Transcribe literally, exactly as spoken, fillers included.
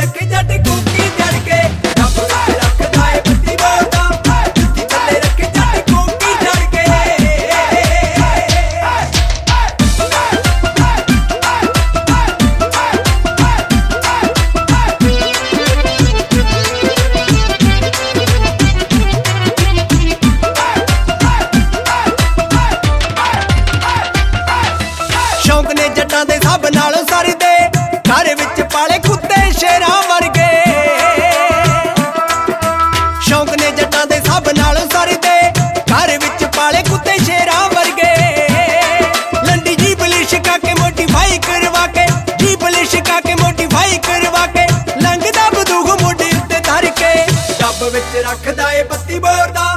रखे जट कूकी जड़ के डब विच रखदा ए बत्ती बोलदा जुत्ती थल्ले रखे जट कूकी जड़ के शौक ने जट्टां दे सब नालों सरदे घर विच पाले कुत्ते शेरां वर्गे शौक ने जट्टां दे सब नालों सरदे घर विच पाले कुत्ते शेरां वर्गे लंडी जीप लिशका के मोटिफाई करवा के जीप लिशका के मोटिफाई करवा के लंघदा बंदूक मोढे उत्ते धर के डब विच रखदा ए बत्ती बोरदा